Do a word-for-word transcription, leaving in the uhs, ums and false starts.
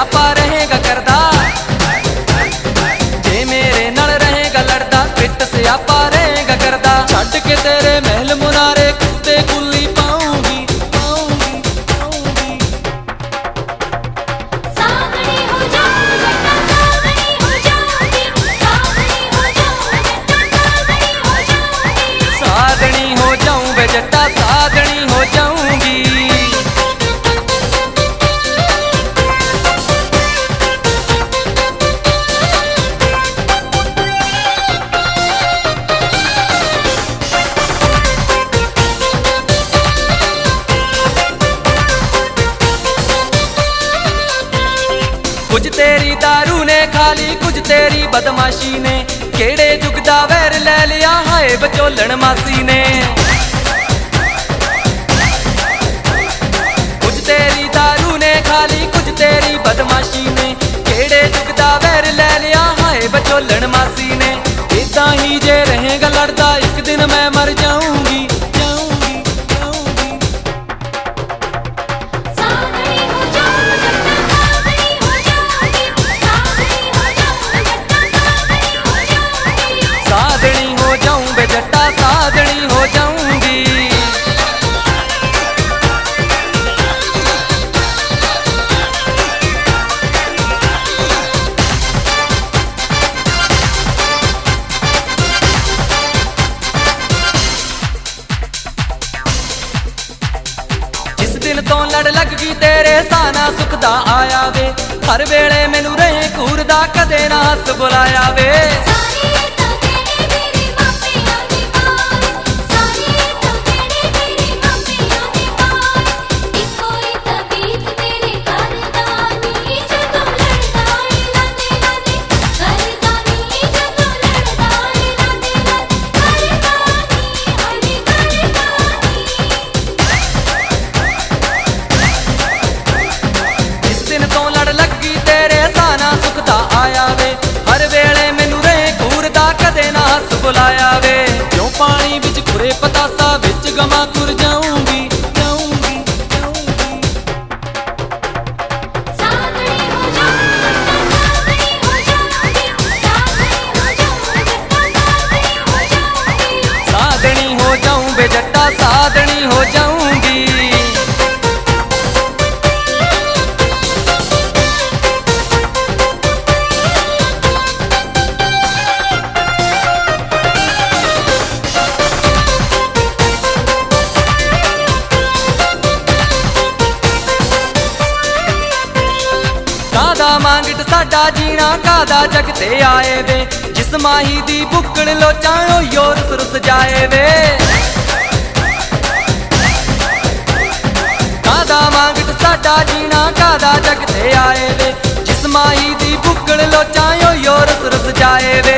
सियापा रहेगा करदा, जे मेरे नाल रहेगा लड़दा पिट सियापा रहेगा करदा। छड्ड के तेरे महल मुनारे कुत्ते कुल्ली पाऊंगी पाऊंगी पाऊंगी। सावनी हो जाऊं बेटा सावनी हो जाऊंगी, सावनी हो जाऊं बेटा सावनी हो जाऊंगी। साधनी हो जाऊं बे जट्टा साधनी हो जाऊंगी। कुछ तेरी दारू ने खाली कुछ तेरी बदमाशी ने, केड़े जुग दा वैर ले लिया हाय बचोलन मासी ने। कुछ तेरी दारू ने खाली कुछ तेरी बदमाशी ने, केड़े जुग दा वैर ले लिया हाय बचोलन मासी ने। इदां ही जे रहेगा लड़दा एक दिन मैं मर जाऊंगी जाऊंगी जाऊंगी। सावनी हो जाऊं बेटा सावनी हो जाऊंगी, सावनी हो जाऊं बेटा सावनी हो जाऊंगी। साधनी हो जाऊं बे जट्टा साधनी हो जाऊंगी। जिस दिन तो लड़ लग गई तेरे साना सुख दा आया वे, हर वेले मैनू रहे घूरदा कदे ना हस बुलाया वे। सारी तो केड़े मेरी मापियां दी मार, सारी तो केड़े मेरी मापियां दी मार। इको ही तबीत तेरे करदा नी जदों लड़दा ए लांदे लांदे, करदा नी जदों लड़दा ए लांदे लांदे, करदा नी हाय नी करदा नी। जिस दिन तो लड़ लगी तेरे साना सुख दा आया वे, हर वेले मैनू रहे घूरदा कदे ना हस बुलाया वे। क्यों पानी विच खुरे पतासा विच गमा खुर जाऊंगी जाऊंगी जाऊंगी। सावनी हो जाऊं बेटा सावनी हो जाऊंगी, सावनी हो जाऊं बेटा सावनी हो जाऊंगी। साधनी हो जाऊं बे जट्टा साधनी हो जाऊंगी। कादा मांगट साडा जीना कादा जग ते आए वे, जिस माही दी बुकण लोचां ओ योर सुरस जाए वे। कादा मांगट साडा जीना कादा जग ते आए वे, जिस माही दी बुकण लोचां ओ योर सुरस जाए वे।